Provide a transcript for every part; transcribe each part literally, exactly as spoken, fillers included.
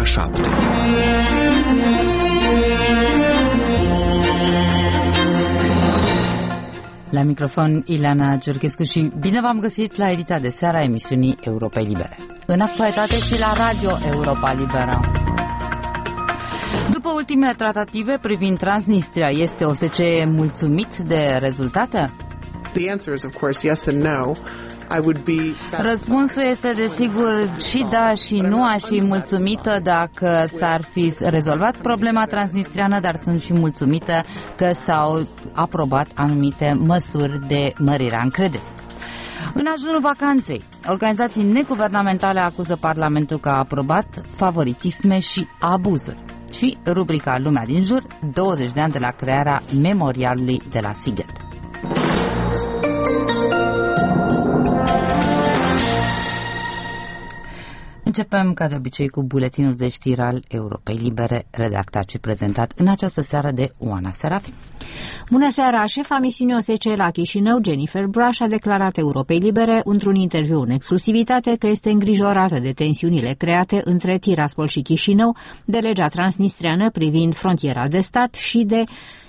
șapte. La microfon Ileana Giurghescu și bine v-am găsit la ediția de seară a emisiunii Europei Libere. În actualitate și la Radio Europa Liberă. După ultimele tratative privind Transnistria, este O S C E mulțumit de rezultate? The answer is of course yes and no. I would be Răspunsul este desigur și da și nu. Aș fi mulțumită dacă s-ar fi rezolvat problema transnistriană, dar sunt și mulțumită că s-au aprobat anumite măsuri de mărire a încrederii. În ajunul vacanței, organizații neguvernamentale acuză Parlamentul că a aprobat favoritisme și abuzuri. Și rubrica Lumea din jur, douăzeci de ani de la crearea memorialului de la Sighet. Începem, ca de obicei, cu buletinul de știri al Europei Libere, redactat și prezentat în această seară de Oana Serafim. Bună seara! Șefa misiunii O S C E la Chișinău, Jennifer Brash, a declarat Europei Libere într-un interviu în exclusivitate că este îngrijorată de tensiunile create între Tiraspol și Chișinău, de legea transnistriană privind frontiera de stat și de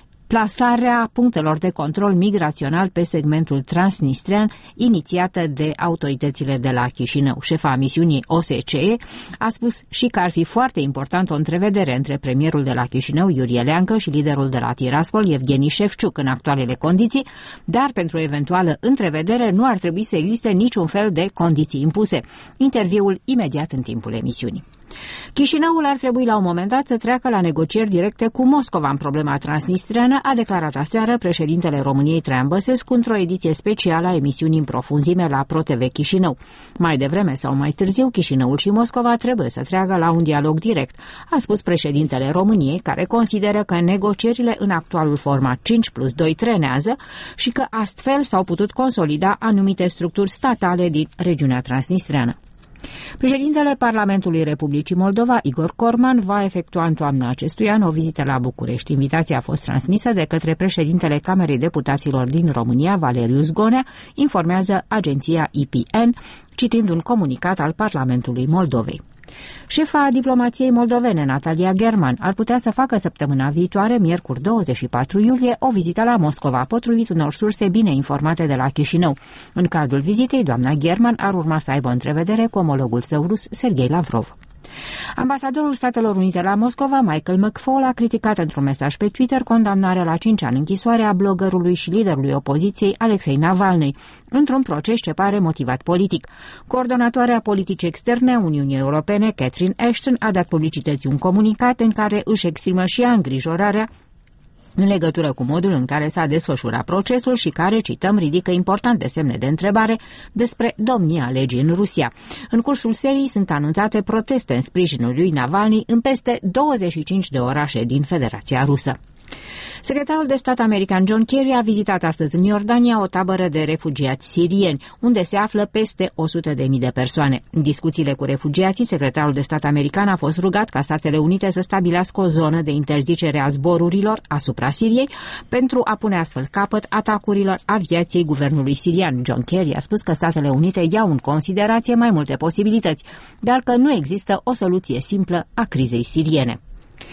plasarea punctelor de control migrațional pe segmentul transnistrian inițiată de autoritățile de la Chișinău. Șefa misiunii O S C E a spus și că ar fi foarte important o întrevedere între premierul de la Chișinău, Iurie Leancă, și liderul de la Tiraspol, Evgeni Șefciuc, în actualele condiții, dar pentru o eventuală întrevedere nu ar trebui să existe niciun fel de condiții impuse. Interviul imediat în timpul emisiunii. Chișinăul ar trebui la un moment dat să treacă la negocieri directe cu Moscova în problema transnistriană, a declarat aseară președintele României Traian Băsescu într-o ediție specială a emisiunii În profunzime la ProTV Chișinău. Mai devreme sau mai târziu, Chișinăul și Moscova trebuie să treacă la un dialog direct, a spus președintele României, care consideră că negocierile în actualul format cinci plus doi trenează și că astfel s-au putut consolida anumite structuri statale din regiunea transnistreană. Președintele Parlamentului Republicii Moldova, Igor Corman, va efectua în toamna acestui an o vizită la București. Invitația a fost transmisă de către președintele Camerei Deputaților din România, Valeriu Zgonea, informează agenția I P N, citind un comunicat al Parlamentului Moldovei. Șefa diplomației moldovene, Natalia German, ar putea să facă săptămâna viitoare, miercuri douăzeci și patru iulie, o vizită la Moscova, potrivit unor surse bine informate de la Chișinău. În cadrul vizitei, doamna German ar urma să aibă o întrevedere cu omologul său rus, Sergei Lavrov. Ambasadorul Statelor Unite la Moscova, Michael McFaul, a criticat într-un mesaj pe Twitter condamnarea la cinci ani închisoare a bloggerului și liderului opoziției Alexei Navalny, într-un proces ce pare motivat politic. Coordonatoarea politicii externe a Uniunii Europene, Catherine Ashton, a dat publicității un comunicat în care își exprimă și ea îngrijorarea în legătură cu modul în care s-a desfășurat procesul și care, cităm, ridică importante semne de întrebare despre domnia legii în Rusia. În cursul serii sunt anunțate proteste în sprijinul lui Navalny în peste douăzeci și cinci de orașe din Federația Rusă. Secretarul de stat american John Kerry a vizitat astăzi în Iordania o tabără de refugiați sirieni, unde se află peste o sută de mii de persoane. În discuțiile cu refugiații, secretarul de stat american a fost rugat ca Statele Unite să stabilească o zonă de interzicere a zborurilor asupra Siriei pentru a pune astfel capăt atacurilor aviației guvernului sirian. John Kerry a spus că Statele Unite iau în considerație mai multe posibilități, dar că nu există o soluție simplă a crizei siriene.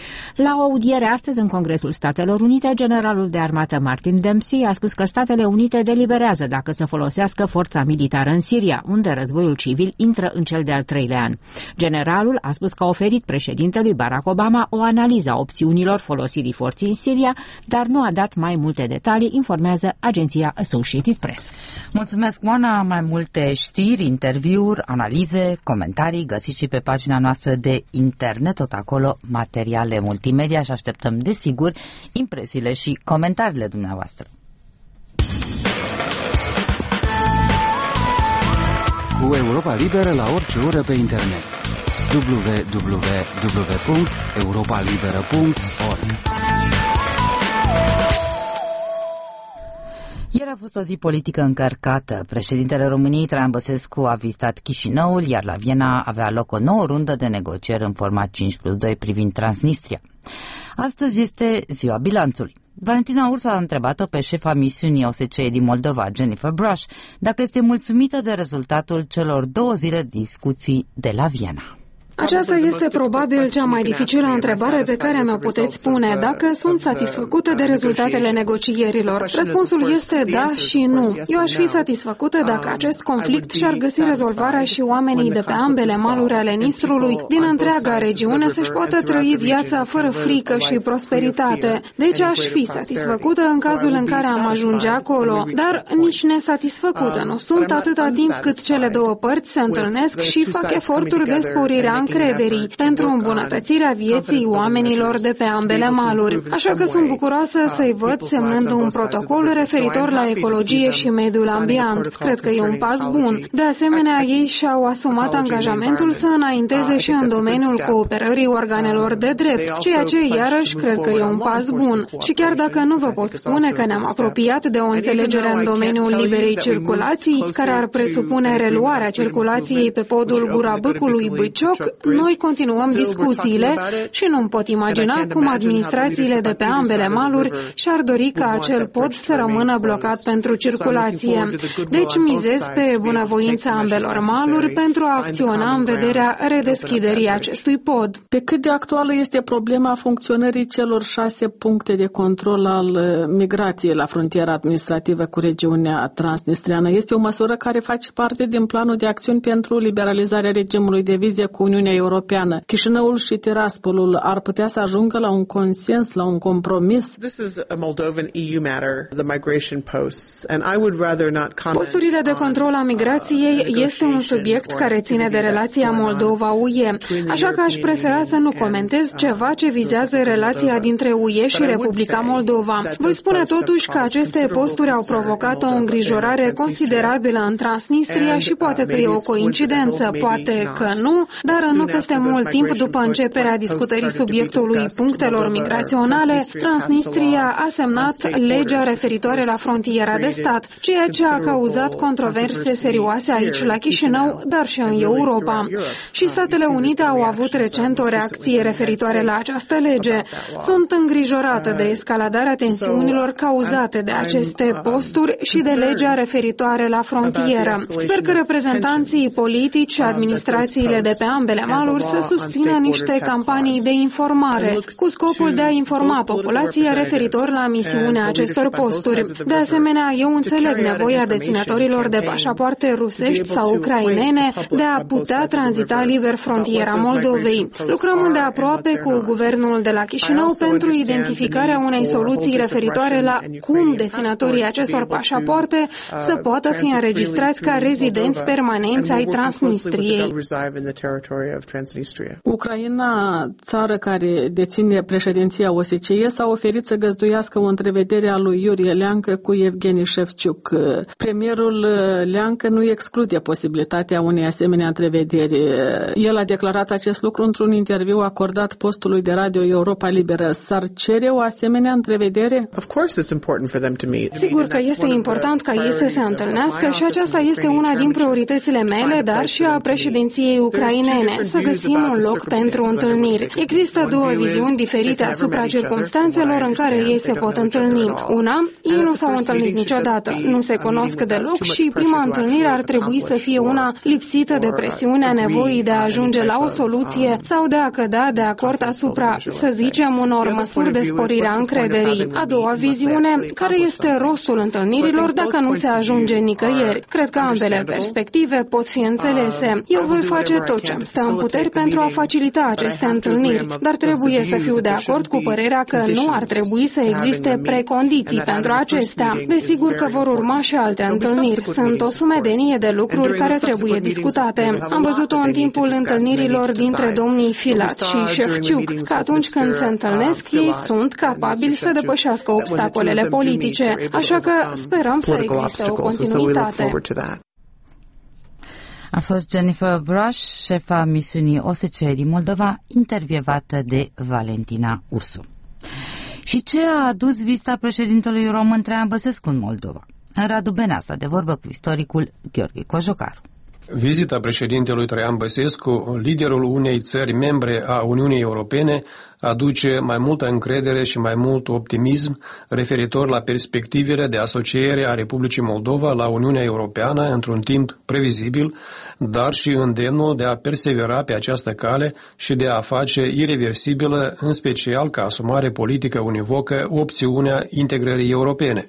La o audiere astăzi în Congresul Statelor Unite, generalul de armată Martin Dempsey a spus că Statele Unite deliberează dacă să folosească forța militară în Siria, unde războiul civil intră în cel de-al treilea an. Generalul a spus că a oferit președintelui Barack Obama o analiză a opțiunilor folosirii forței în Siria, dar nu a dat mai multe detalii, informează agenția Associated Press. Mulțumesc, Moana! Mai multe știri, interviuri, analize, comentarii găsiți și pe pagina noastră de internet, tot acolo materiale multimedia și așteptăm, desigur, impresiile și comentariile dumneavoastră. Cu Europa Liberă la orice oră pe internet. w w w punct europa liberă punct org. Ieri a fost o zi politică încărcată. Președintele României, Traian Băsescu, a vizitat Chișinăul, iar la Viena avea loc o nouă rundă de negocieri în format cinci plus doi privind Transnistria. Astăzi este ziua bilanțului. Valentina Ursu a întrebat-o pe șefa misiunii O S C E din Moldova, Jennifer Brash, dacă este mulțumită de rezultatul celor două zile de discuții de la Viena. Aceasta este probabil cea mai dificilă întrebare pe care mi-o puteți pune, dacă sunt satisfăcută de rezultatele negocierilor. Răspunsul este da și nu. Eu aș fi satisfăcută dacă acest conflict și-ar găsi rezolvarea și oamenii de pe ambele maluri ale Nistrului din întreaga regiune să-și poată trăi viața fără frică și prosperitate. Deci aș fi satisfăcută în cazul în care am ajunge acolo, dar nici nesatisfăcută nu sunt atâta timp cât cele două părți se întâlnesc și fac eforturi de sporire a încrederii pentru îmbunătățirea vieții oamenilor de pe ambele maluri. Așa că sunt bucuroasă să-i văd semnând un protocol referitor la ecologie și mediul ambient. Cred că e un pas bun. De asemenea, ei și-au asumat angajamentul să înainteze și în domeniul cooperării organelor de drept, ceea ce iarăși cred că e un pas bun. Și chiar dacă nu vă pot spune că ne-am apropiat de o înțelegere în domeniul liberei circulații, care ar presupune reluarea circulației pe podul Gura Bâcului Bâcioc, noi continuăm discuțiile și nu-mi pot imagina cum administrațiile de pe ambele maluri și-ar dori ca acel pod să rămână blocat pentru circulație. Deci mizez pe bunăvoința ambelor maluri pentru a acționa în vederea redeschiderii acestui pod. Pe cât de actuală este problema funcționării celor șase puncte de control al migrației la frontiera administrativă cu regiunea transnistriană? Este o măsură care face parte din planul de acțiuni pentru liberalizarea regimului de vize cu Uniunea Europeană. Chișinăul și Tiraspolul ar putea să ajungă la un consens, la un compromis? Posturile de control a migrației este un subiect care ține de relația Moldova-U E, așa că aș prefera să nu comentez ceva ce vizează relația dintre U E și Republica Moldova. Voi spune totuși că aceste posturi au provocat o îngrijorare considerabilă în Transnistria și poate că e o coincidență, poate că nu, dar nu peste mult timp după începerea discutării subiectului punctelor migraționale, Transnistria a semnat legea referitoare la frontiera de stat, ceea ce a cauzat controverse serioase aici la Chișinău, dar și în Europa. Și Statele Unite au avut recent o reacție referitoare la această lege. Sunt îngrijorată de escaladarea tensiunilor cauzate de aceste posturi și de legea referitoare la frontieră. Sper că reprezentanții politici și administrațiile de pe ambele maluri să susțină niște campanii de informare cu scopul de a informa populația referitor la misiunea acestor posturi. De asemenea, eu înțeleg nevoia deținătorilor de pașapoarte rusești sau ucrainene de a putea tranzita liber frontiera Moldovei. Lucrăm îndeaproape cu guvernul de la Chișinău pentru identificarea unei soluții referitoare la cum deținătorii acestor pașapoarte să poată fi înregistrați ca rezidenți permanenți ai Transnistriei. Ucraina, țară care deține președinția O S C E, s-a oferit să găzduiască o întrevedere a lui Iurie Leancă cu Evgeni Șefciuc. Premierul Leancă nu exclude posibilitatea unei asemenea întrevederi. El a declarat acest lucru într-un interviu acordat postului de radio Europa Liberă. S-ar cere o asemenea întrevedere? Sigur că este important ca ei să se întâlnească și aceasta este una din prioritățile mele, dar și a președinției ucrainene, să găsim un loc pentru întâlniri. Există două viziuni diferite asupra circumstanțelor în care ei se pot întâlni. Una, ei nu s-au întâlnit niciodată, nu se cunosc deloc și prima întâlnire ar trebui să fie una lipsită de presiunea nevoii de a ajunge la o soluție sau de a cădea de acord asupra, să zicem, unor măsuri de sporire a încrederii. A doua viziune, care este rostul întâlnirilor dacă nu se ajunge nicăieri. Cred că ambele perspective pot fi înțelese. Eu voi face tot ce îmi stă în puteri pentru a facilita aceste întâlniri, dar trebuie să fiu de acord cu părerea că nu ar trebui să existe precondiții pentru acestea. Desigur că vor urma și alte întâlniri. Sunt o sumedenie de lucruri care trebuie discutate. Am văzut-o în timpul întâlnirilor dintre domnii Filat și Șefciuc, că atunci când se întâlnesc, ei sunt capabili să depășească obstacolele politice, așa că sperăm să existe o continuitate. A fost Jennifer Brush, șefa misiunii O S C E din Moldova, intervievată de Valentina Ursu. Și ce a adus vizita președintelui român Traian Băsescu în Moldova? Radu Bene a stat de vorbă cu istoricul Gheorghe Cojocaru. Vizita președintelui Traian Băsescu, liderul unei țări membre a Uniunii Europene, aduce mai multă încredere și mai mult optimism referitor la perspectivele de asociere a Republicii Moldova la Uniunea Europeană într-un timp previzibil, dar și îndemnul de a persevera pe această cale și de a face ireversibilă, în special ca asumare politică univocă, opțiunea integrării europene.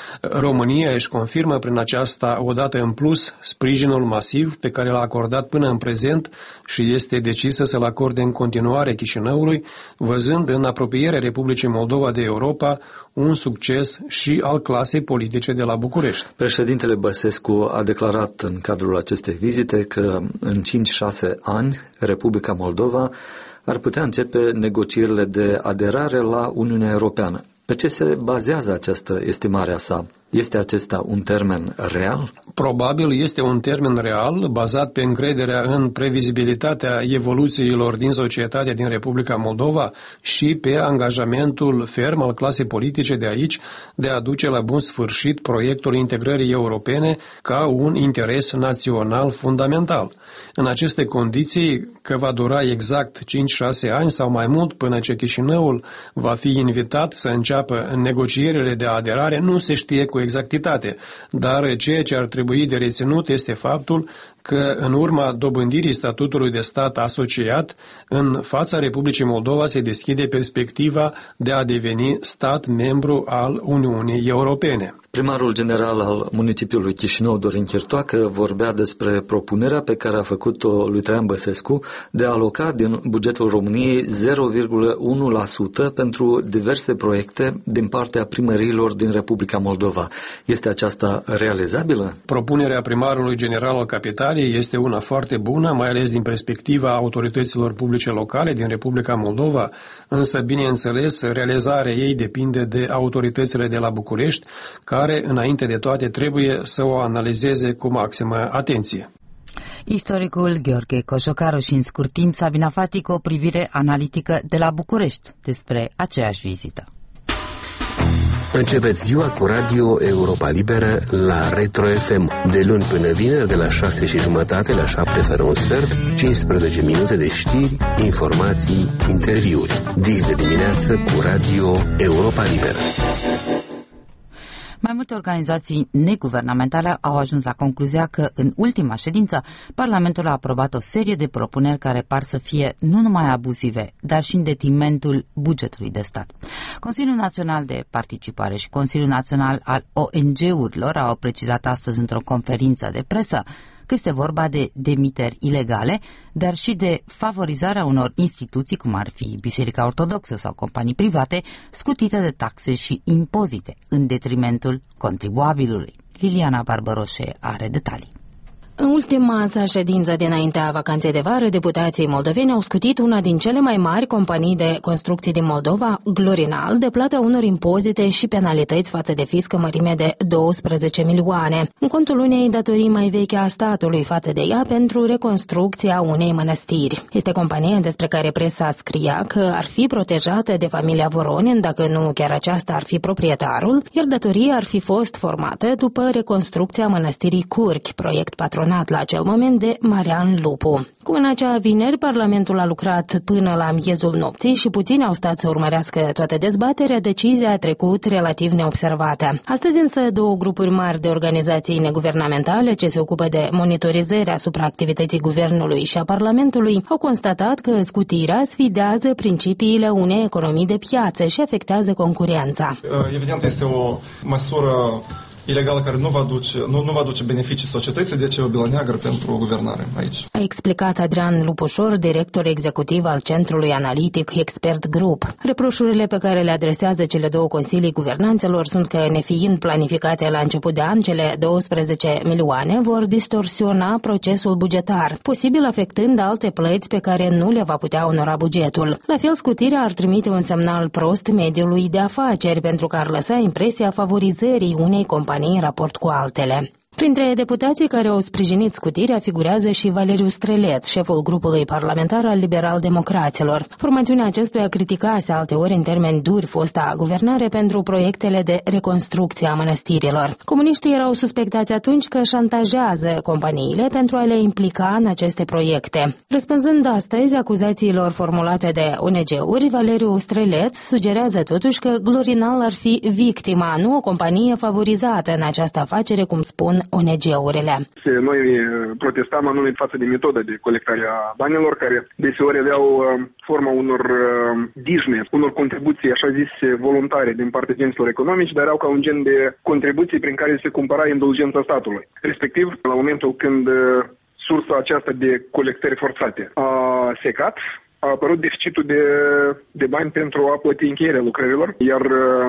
România își confirmă prin aceasta odată în plus sprijinul masiv pe care l-a acordat până în prezent și este decisă să-l acorde în continuare Chișinăului, văzând în apropierea Republicii Moldova de Europa un succes și al clasei politice de la București. Președintele Băsescu a declarat în cadrul acestei vizite că în cinci șase ani Republica Moldova ar putea începe negocierile de aderare la Uniunea Europeană. Pe ce se bazează această estimare a sa? Este acesta un termen real? Probabil este un termen real, bazat pe încrederea în previzibilitatea evoluțiilor din societatea din Republica Moldova și pe angajamentul ferm al clasei politice de aici de a duce la bun sfârșit proiectul integrării europene ca un interes național fundamental. În aceste condiții, că va dura exact cinci șase ani sau mai mult până ce Chișinăul va fi invitat să înceapă negocierile de aderare, nu se știe cu exactitate, dar ceea ce ar trebui de reținut este faptul că în urma dobândirii statutului de stat asociat, în fața Republicii Moldova se deschide perspectiva de a deveni stat membru al Uniunii Europene. Primarul general al municipiului Chișinău, Dorin Chirtoacă, vorbea despre propunerea pe care a făcut-o lui Traian Băsescu de a aloca din bugetul României zero virgulă unu la sută pentru diverse proiecte din partea primăriilor din Republica Moldova. Este aceasta realizabilă? Propunerea primarului general al capitalei este una foarte bună, mai ales din perspectiva autorităților publice locale din Republica Moldova, însă, bineînțeles, realizarea ei depinde de autoritățile de la București, care, înainte de toate, trebuie să o analizeze cu maximă atenție. Istoricul Gheorghe Cojocaru și, în scurt timp, Sabina Fati cu o privire analitică de la București despre aceeași vizită. Începeți ziua cu Radio Europa Liberă la Retro F M, de luni până vineri, de la șase și jumătate la șapte fără un sfert, cincisprezece minute de știri, informații, interviuri. Dis de dimineață cu Radio Europa Liberă. Mai multe organizații neguvernamentale au ajuns la concluzia că în ultima ședință Parlamentul a aprobat o serie de propuneri care par să fie nu numai abuzive, dar și în detrimentul bugetului de stat. Consiliul Național de Participare și Consiliul Național al O N G-urilor au precizat astăzi într-o conferință de presă că este vorba de demiteri ilegale, dar și de favorizarea unor instituții, cum ar fi Biserica Ortodoxă sau companii private, scutite de taxe și impozite, în detrimentul contribuabilului. Liliana Barbăroșe are detalii. În ultima sa ședință dinaintea vacanței de vară, deputații moldoveni au scutit una din cele mai mari companii de construcții din Moldova, Glorinal, de plata unor impozite și penalități față de fisc în mărime de douăsprezece milioane, în contul unei datorii mai vechi a statului față de ea pentru reconstrucția unei mănăstiri. Este companie despre care presa scria că ar fi protejată de familia Voronin, dacă nu chiar aceasta ar fi proprietarul, iar datoria ar fi fost formată după reconstrucția mănăstirii Curchi, proiect patronat la acel moment de Marian Lupu. Cum în acea vineri, Parlamentul a lucrat până la miezul nopții și puțini au stat să urmărească toată dezbaterea, decizia a trecut relativ neobservată. Astăzi însă două grupuri mari de organizații neguvernamentale ce se ocupă de monitorizarea asupra activității guvernului și a Parlamentului au constatat că scutirea sfidează principiile unei economii de piață și afectează concurența. Evident, este o măsură ilegal care nu va duce, nu, nu va duce beneficii societății, deci e o bilă neagră pentru guvernare aici. A explicat Adrian Lupușor, director executiv al Centrului Analitic Expert Group. Reproșurile pe care le adresează cele două consilii guvernanțelor sunt că, nefiind planificate la început de an, cele douăsprezece milioane vor distorsiona procesul bugetar, posibil afectând alte plăți pe care nu le va putea onora bugetul. La fel, scutirea ar trimite un semnal prost mediului de afaceri, pentru că ar lăsa impresia favorizării unei companii în raport cu altele. Printre deputații care au sprijinit scutirea figurează și Valeriu Streleț, șeful grupului parlamentar al liberal-democraților. Formațiunea acestuia criticase alteori în termeni duri fosta guvernare pentru proiectele de reconstrucție a mănăstirilor. Comuniștii erau suspectați atunci că șantajează companiile pentru a le implica în aceste proiecte. Răspunzând astăzi acuzațiilor formulate de O N G-uri, Valeriu Streleț sugerează totuși că Glorinal ar fi victima, nu o companie favorizată în această afacere, cum spun O N G-urile. Noi protestam anume față de metoda de colectare a banilor, care deseori aveau forma unor dijne, unor contribuții, așa zise, voluntare din partea agenților economici, dar erau ca un gen de contribuții prin care se cumpăra indulgența statului. Respectiv, la momentul când sursa aceasta de colectări forțate a secat, a apărut deficitul de, de bani pentru a plăti încheierea lucrărilor, iar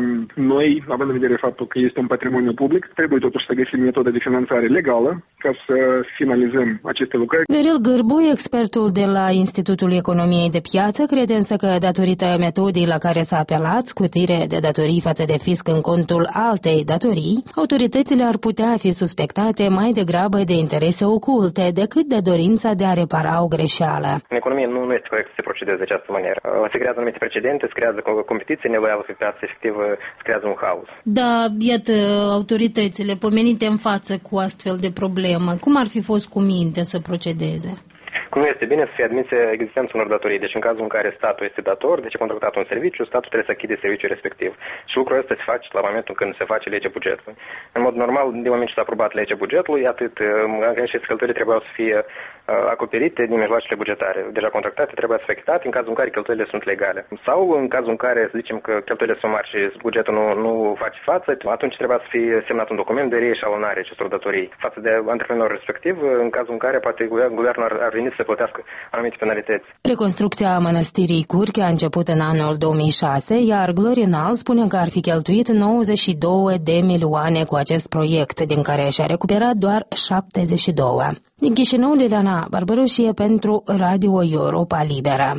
noi, având în vedere faptul că este un patrimoniu public, trebuie totuși să găsim metode de finanțare legală ca să finalizăm aceste lucrări. Viorel Gârbu, expertul de la Institutul Economiei de Piață, crede însă că datorită metodei la care s-a apelat, scutire de datorii față de fisc în contul altei datorii, autoritățile ar putea fi suspectate mai degrabă de interese oculte decât de dorința de a repara o greșeală. În economie nu, nu este corect să se procedeze de această manieră. Se creează anumite precedente, se creează competiții neloială pe piață, efectiv se creează un haos. Da, iată, autoritățile pomenite în față cu astfel de problemă, cum ar fi fost cu minte să procedeze? Cum nu este bine să fie admise existența unor datorii. Deci în cazul în care statul este dator, deci a contractat un serviciu, statul trebuie să achite serviciul respectiv. Și lucrul ăsta se face la momentul când se face legea bugetului. În mod normal, de moment ce s-a aprobat legea bugetului, atât aceste cheltuieli trebuiau să fie acoperite din mijloacele bugetare. Deja contractate trebuie să fie achitate în cazul în care cheltuielile sunt legale. Sau în cazul în care, să zicem că cheltuielile sunt mari și bugetul nu, nu face față, atunci trebuie să fie semnat un document de reeșalonare acestor datorii față de antreprenorul respectiv, în cazul în care poate guvernul ar, ar veni să plătească anumite penalități. Reconstrucția mănăstirii Curche a început în anul două mii șase, iar Glorinal spune că ar fi cheltuit nouăzeci și două de milioane cu acest proiect, din care și-a recuperat doar șaptezeci și doi. Din Chișinău, Liliana Barbaroșie pentru Radio Europa Liberă.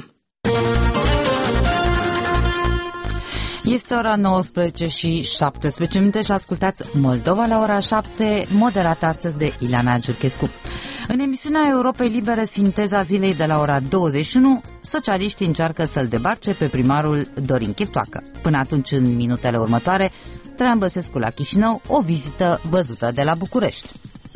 Este ora nouăsprezece și șaptesprezece minute și ascultați Moldova la ora șapte, moderată astăzi de Ileana Giurchescu. În emisiunea Europei Libere, sinteza zilei de la ora douăzeci și unu, socialiștii încearcă să-l debarce pe primarul Dorin Chirtoacă. Până atunci, în minutele următoare, Traian Băsescu la Chișinău, o vizită văzută de la București.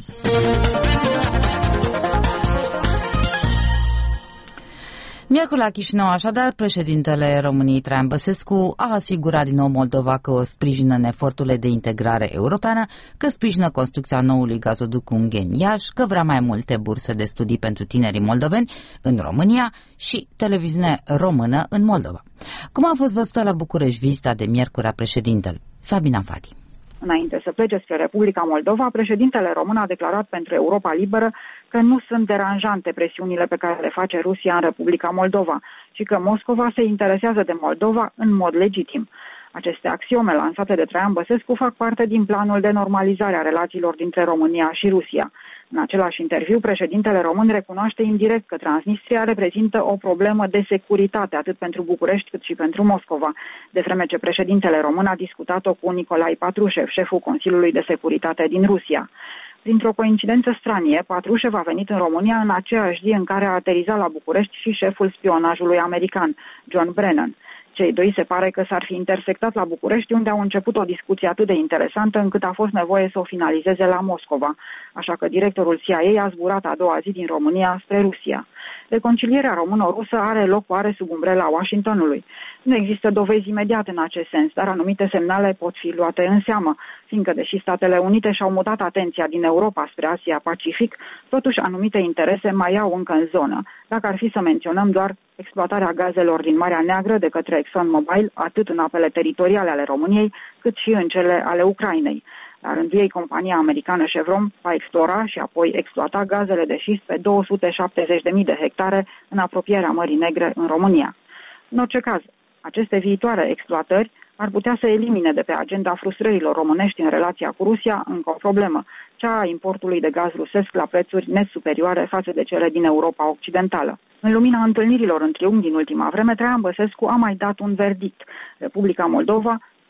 Miercuri la Chișinău, așadar, președintele României Traian Băsescu a asigurat din nou Moldova că o sprijină în eforturile de integrare europeană, că sprijină construcția noului gazoduc Ungheni-Iași, că vrea mai multe burse de studii pentru tinerii moldoveni în România și televiziune română în Moldova. Cum a fost văzută la București vizita de miercuri a președintelui? Sabina Fati. Înainte să plece spre Republica Moldova, președintele român a declarat pentru Europa Liberă că nu sunt deranjante presiunile pe care le face Rusia în Republica Moldova și că Moscova se interesează de Moldova în mod legitim. Aceste axiome lansate de Traian Băsescu fac parte din planul de normalizare a relațiilor dintre România și Rusia. În același interviu, președintele român recunoaște indirect că Transnistria reprezintă o problemă de securitate atât pentru București cât și pentru Moscova, de vreme ce președintele român a discutat-o cu Nicolae Patrușev, șeful Consiliului de Securitate din Rusia. Printr-o coincidență stranie, Patrușev a venit în România în aceeași zi în care a aterizat la București și șeful spionajului american, John Brennan. Cei doi se pare că s-ar fi intersectat la București, unde au început o discuție atât de interesantă încât a fost nevoie să o finalizeze la Moscova, așa că directorul C I A a zburat a doua zi din România spre Rusia. Reconcilierea româno-rusă are loc oare sub umbrela Washingtonului. Nu există dovezi imediate în acest sens, dar anumite semnale pot fi luate în seamă, fiindcă deși Statele Unite și-au mutat atenția din Europa spre Asia-Pacific, totuși anumite interese mai au încă în zonă, dacă ar fi să menționăm doar exploatarea gazelor din Marea Neagră de către ExxonMobil, atât în apele teritoriale ale României, cât și în cele ale Ucrainei. La rândul ei, compania americană Chevron va explora și apoi exploata gazele de șist pe două sute șaptezeci de mii de hectare în apropierea Mării Negre în România. În orice caz, aceste viitoare exploatări ar putea să elimine de pe agenda frustrărilor românești în relația cu Rusia încă o problemă, cea a importului de gaz rusesc la prețuri net superioare față de cele din Europa Occidentală. În lumina întâlnirilor în triunghi din ultima vreme, Traian Băsescu a mai dat un verdict. Republica Moldova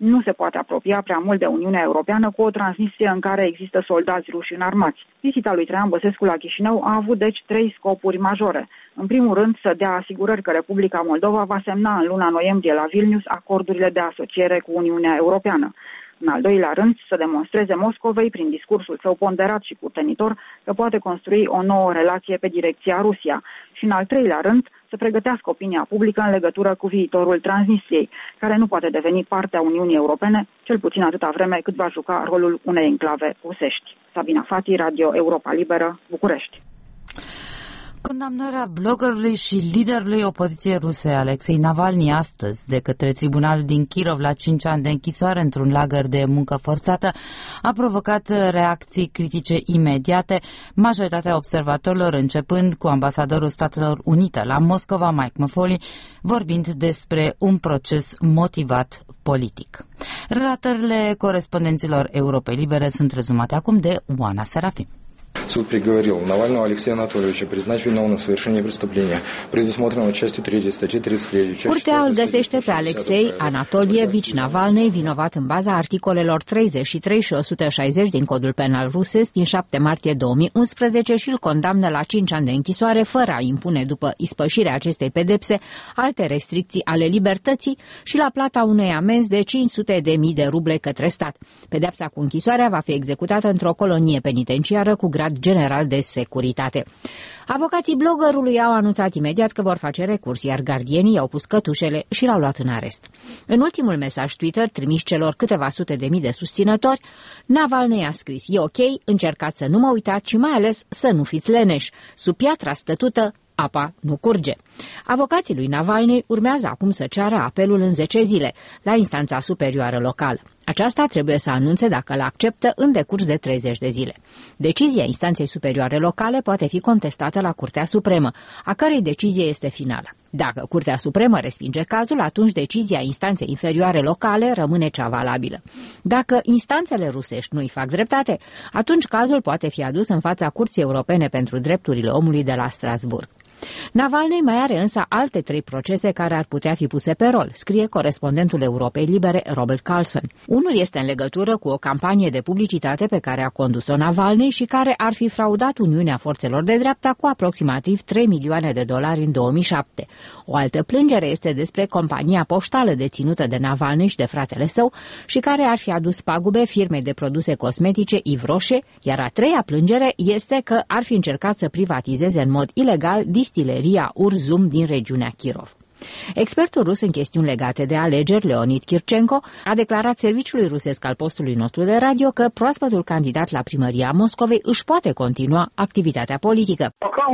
nu se poate apropia prea mult de Uniunea Europeană cu o Transnistrie în care există soldați ruși înarmați. Vizita lui Traian Băsescu la Chișinău a avut deci trei scopuri majore. În primul rând, să dea asigurări că Republica Moldova va semna în luna noiembrie la Vilnius acordurile de asociere cu Uniunea Europeană. În al doilea rând, să demonstreze Moscovei, prin discursul său ponderat și curtenitor, că poate construi o nouă relație pe direcția Rusia. Și în al treilea rând, să pregătească opinia publică în legătură cu viitorul Transnistriei, care nu poate deveni parte a Uniunii Europene, cel puțin atâta vreme cât va juca rolul unei enclave rusești. Sabina Fati, Radio Europa Liberă, București. Condamnarea bloggerului și liderului opoziției ruse Alexei Navalny astăzi de către tribunalul din Kirov la cinci ani de închisoare într-un lagăr de muncă forțată a provocat reacții critice imediate, majoritatea observatorilor începând cu ambasadorul Statelor Unite la Moscova, Mike McFaul, vorbind despre un proces motivat politic. Relatările corespondenților Europei Libere sunt rezumate acum de Oana Serafim. Суд приговорил Навального Алексея Анатольевича признать виновным в совершении преступления, предусмотренного частью третьей статьи тридцать три. Curtea îl găsește pe Alexei Anatolievici Navalny vinovat în baza articolelor treizeci și trei și o sută șaizeci din Codul Penal rusesc din șapte martie două mii unsprezece și îl condamnă la cinci ani de închisoare fără a impune după ispășirea acestei pedepse alte restricții ale libertății și la plata unei amenzi de cinci sute de mii de ruble către stat. Pedepsa cu închisoarea va fi executată într-o colonie penitenciară cu grad general de securitate. Avocații bloggerului au anunțat imediat că vor face recurs, iar gardienii i-au pus cătușele și l-au luat în arest. În ultimul mesaj Twitter trimis celor câteva sute de mii de susținători, Navalny a scris: "E ok, încercați să nu mă uitați și mai ales să nu fiți leneși. Sub piatra stătută apa nu curge." Avocații lui Navalny urmează acum să ceară apelul în zece zile la instanța superioară locală. Aceasta trebuie să anunțe dacă îl acceptă în decurs de treizeci de zile. Decizia instanței superioare locale poate fi contestată la Curtea Supremă, a cărei decizie este finală. Dacă Curtea Supremă respinge cazul, atunci decizia instanței inferioare locale rămâne cea valabilă. Dacă instanțele rusești nu îi fac dreptate, atunci cazul poate fi adus în fața Curții Europene pentru Drepturile Omului de la Strasbourg. Navalny mai are însă alte trei procese care ar putea fi puse pe rol, scrie corespondentul Europei Libere Robert Carlson. Unul este în legătură cu o campanie de publicitate pe care a condus-o Navalny și care ar fi fraudat Uniunea Forțelor de Dreapta cu aproximativ trei milioane de dolari în două mii șapte. O altă plângere este despre compania poștală deținută de Navalny și de fratele său și care ar fi adus pagube firmei de produse cosmetice Yves Rocher, iar a treia plângere este că ar fi încercat să privatizeze în mod ilegal distileria Urzum din regiunea Kirov. Expertul rus în chestiuni legate de alegeri, Leonid Kirchenko, a declarat serviciului rusesc al postului nostru de radio că proaspătul candidat la primăria Moscovei își poate continua activitatea politică.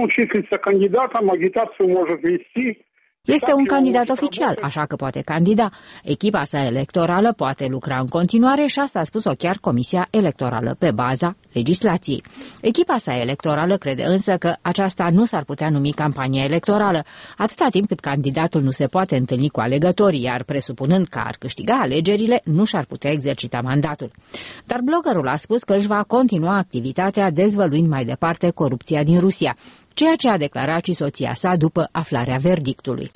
Este un candidat oficial, așa că poate candida. Echipa sa electorală poate lucra în continuare și asta a spus-o chiar Comisia Electorală pe baza legislației. Echipa sa electorală crede însă că aceasta nu s-ar putea numi campania electorală, atâta timp cât candidatul nu se poate întâlni cu alegătorii, iar presupunând că ar câștiga alegerile, nu și-ar putea exercita mandatul. Dar bloggerul a spus că își va continua activitatea dezvăluind mai departe corupția din Rusia, ceea ce a declarat și soția sa după aflarea verdictului.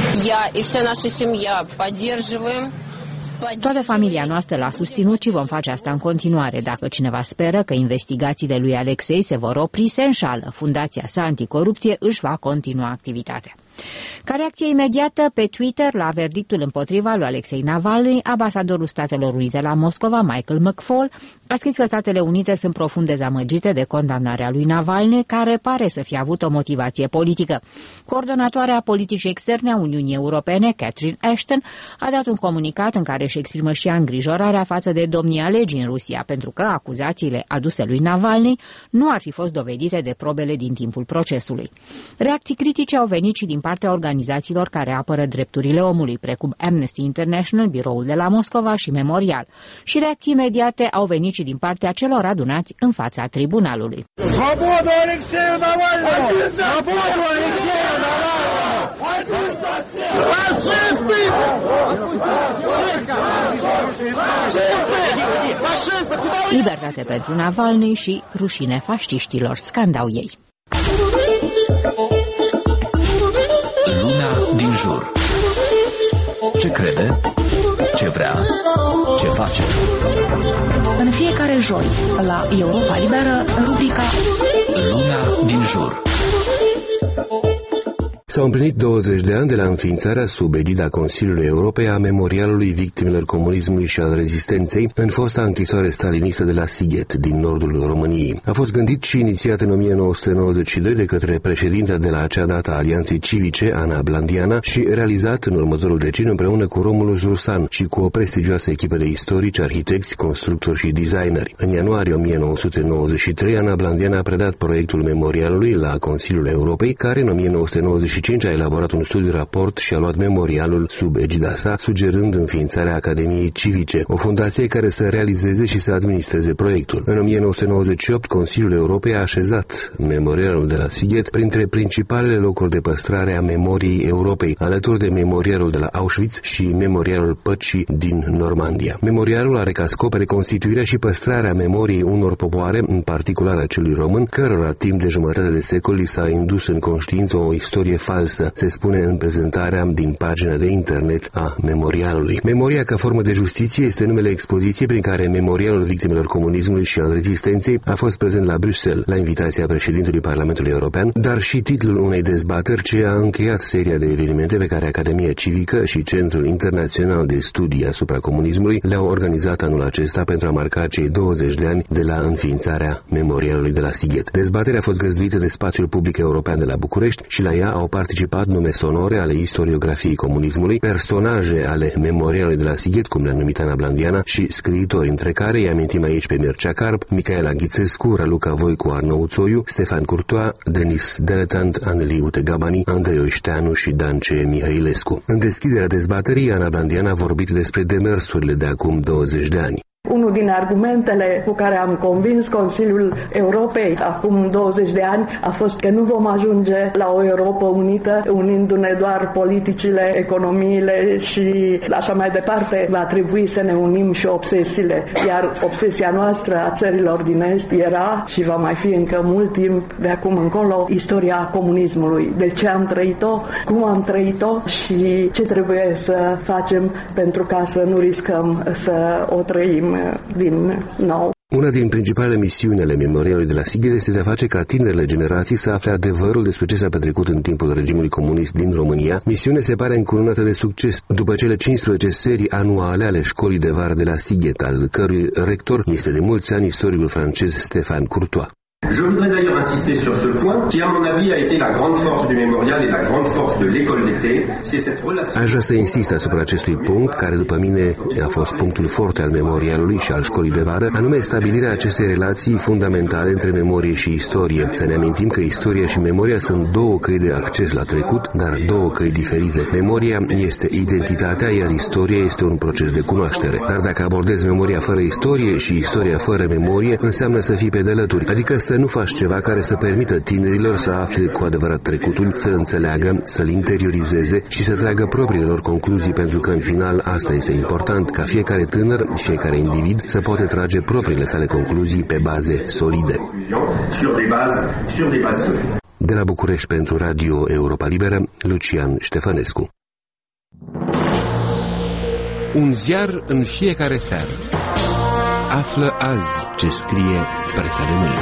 Toată familia noastră l-a susținut și vom face asta în continuare. Dacă cineva speră că investigațiile lui Alexei se vor opri, se înșală. Fundația sa anticorupție își va continua activitatea. Ca reacție imediată pe Twitter la verdictul împotriva lui Alexei Navalny, ambasadorul Statelor Unite la Moscova, Michael McFaul, a scris că Statele Unite sunt profund dezamăgite de condamnarea lui Navalny, care pare să fie avut o motivație politică. Coordonatoarea politicii externe a Uniunii Europene, Catherine Ashton, a dat un comunicat în care își exprimă și ea îngrijorarea față de domnia legii în Rusia, pentru că acuzațiile aduse lui Navalny nu ar fi fost dovedite de probele din timpul procesului. Reacții critice au venit și din partea organizațiilor care apără drepturile omului, precum Amnesty International, biroul de la Moscova și Memorial. Și reacții imediate au venit și din partea celor adunați în fața tribunalului. Svobodu Alexeyu Navalnому! Svobodu Alexeyu Navalnому! Fașisты! Libertate pentru Navalny și rușine fasciștilor, scandau ei. Luna din jur. Ce crede? Ce vrea? Ce face? În fiecare joi, la Europa Liberă, rubrica Lumea din jur. S-au împlinit douăzeci de ani de la înființarea sub egida Consiliului Europei a Memorialului Victimelor Comunismului și al Rezistenței în fosta închisoare stalinistă de la Sighet, din nordul României. A fost gândit și inițiat în o mie nouă sute nouăzeci și doi de către președinta de la acea dată a Alianței Civice, Ana Blandiana, și realizat în următorul deceniu împreună cu Romulus Rusan și cu o prestigioasă echipă de istorici, arhitecți, constructori și designeri. În ianuarie o mie nouă sute nouăzeci și trei, Ana Blandiana a predat proiectul memorialului la Consiliul Europei, care în o mie nouă sute nouăzeci și cinci a elaborat un studiu raport și a luat memorialul sub egida sa, sugerând înființarea Academiei Civice, o fundație care să realizeze și să administreze proiectul. În o mie nouă sute nouăzeci și opt, Consiliul Europei a așezat memorialul de la Sighet printre principalele locuri de păstrare a memoriei Europei, alături de memorialul de la Auschwitz și memorialul Păcii din Normandia. Memorialul are ca scop reconstituirea și păstrarea memoriei unor popoare, în particular a celui român, cărora timp de jumătate de secol li s-a indus în conștiință o istorie falsă, se spune în prezentarea din pagina de internet a memorialului. Memoria ca formă de justiție este numele expoziției prin care Memorialul Victimelor Comunismului și al Rezistenței a fost prezent la Bruxelles, la invitația președintelui Parlamentului European, dar și titlul unei dezbateri ce a încheiat seria de evenimente pe care Academia Civică și Centrul Internațional de Studii asupra Comunismului le-au organizat anul acesta pentru a marca cei douăzeci de ani de la înființarea Memorialului de la Sighet. Dezbaterea a fost găzduită de Spațiul Public European de la București și la ea au participat nume sonore ale istoriografiei comunismului, personaje ale Memorialului de la Sighet, cum le-a numit Ana Blandiana, și scriitori, între care îi amintim aici pe Mircea Carp, Micaela Ghițescu, Raluca Voicu, Arnou Uțoiu, Stefan Courtois, Denis Deletant, Aneli Utegabani, Andrei Oișteanu și Dance Mihailescu. În deschiderea dezbaterii, Ana Blandiana a vorbit despre demersurile de acum douăzeci de ani. Unul din argumentele cu care am convins Consiliul Europei acum douăzeci de ani a fost că nu vom ajunge la o Europă unită unindu-ne doar politicile, economiile și așa mai departe. Va trebui să ne unim și obsesiile. Iar obsesia noastră a țărilor din Est era și va mai fi încă mult timp de acum încolo istoria comunismului. De ce am trăit-o, cum am trăit-o și ce trebuie să facem pentru ca să nu riscăm să o trăim din nou. Una din principalele misiuni ale Memorialului de la Sighet este de a face ca tinerile generații să afle adevărul despre ce s-a petrecut în timpul regimului comunist din România. Misiune se pare încununată de succes după cele cincisprezece serii anuale ale școlii de vară de la Sighet, al cărui rector este de mulți ani istoricul francez Stefan Courtois. Je voudrais d'ailleurs insister sur ce point, qui à mon avis a été la grande force du mémorial et la grande force de l'école d'été, c'est cette relation. Aș vrea să insist asupra acestui punct, care după mine a fost punctul forte al memorialului și al școlii de vară, anume stabilirea acestei relații fundamentale între memorie și istorie. Să ne amintim că istoria și memoria sunt două căi de acces la trecut, dar două căi diferite. Memoria este identitatea, iar istoria este un proces de cunoaștere. Dar dacă abordezi memoria fără istorie și istoria fără memorie, înseamnă să fii pe de lături, adică să nu faci ceva care să permită tinerilor să afle cu adevărat trecutul, să-l înțeleagă, să-l interiorizeze și să tragă propriile lor concluzii, pentru că în final asta este important, ca fiecare tânăr, fiecare individ să poate trage propriile sale concluzii pe baze solide. De la București pentru Radio Europa Liberă, Lucian Ștefănescu. Un ziar în fiecare seară. Află azi ce scrie presa de mâine.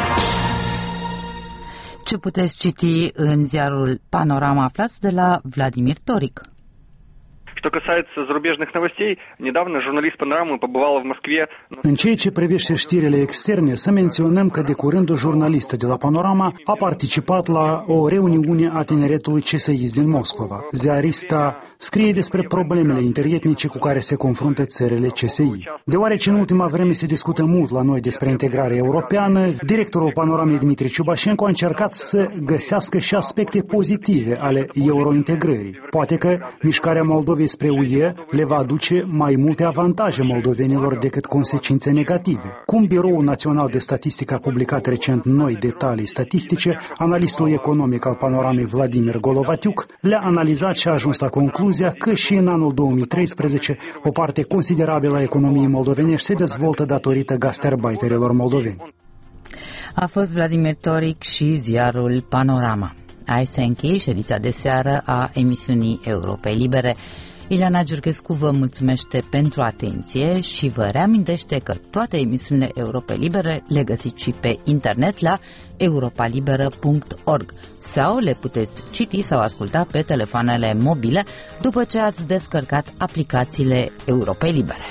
Ce puteți citi în ziarul Panorama, aflați de la Vladimir Toric. Что касается зарубежных новостей, недавно журналист Панорамы побывала в Москве. În ceea ce privește știrile externe, să menționăm că de curând o jurnalistă de la Panorama a participat la o reuniune a tineretului C S I din Moscova. Ziarista scrie despre problemele interetnice cu care se confruntă țările C S I. Deoarece în ultima vreme se discută mult la noi despre integrarea europeană, directorul Panoramei Dmitri Ciubașenko a încercat să găsească și aspecte pozitive ale eurointegrării. Poate că mișcarea Moldovei spre U E le va aduce mai multe avantaje moldovenilor decât consecințe negative. Cum Biroul Național de Statistică a publicat recent noi detalii statistice, analistul economic al Panoramei Vladimir Golovatiuc le-a analizat și a ajuns la concluzia că și în anul două mii treisprezece o parte considerabilă a economiei moldovenești se dezvoltă datorită gastarbeiterilor moldoveni. A fost Vladimir Toric și ziarul Panorama. Aici se încheie ședința de seară a emisiunii Europei Libere. Ileana Giurghescu vă mulțumește pentru atenție și vă reamintește că toate emisiunile Europa Libere le găsiți și pe internet la europa liberă punct org sau le puteți citi sau asculta pe telefoanele mobile după ce ați descărcat aplicațiile Europa Libere.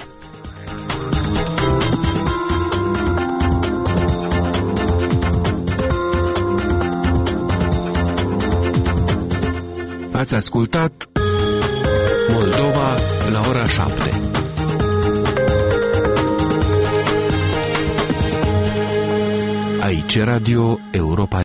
Ați ascultat Moldova la ora șapte. Aici Radio Europa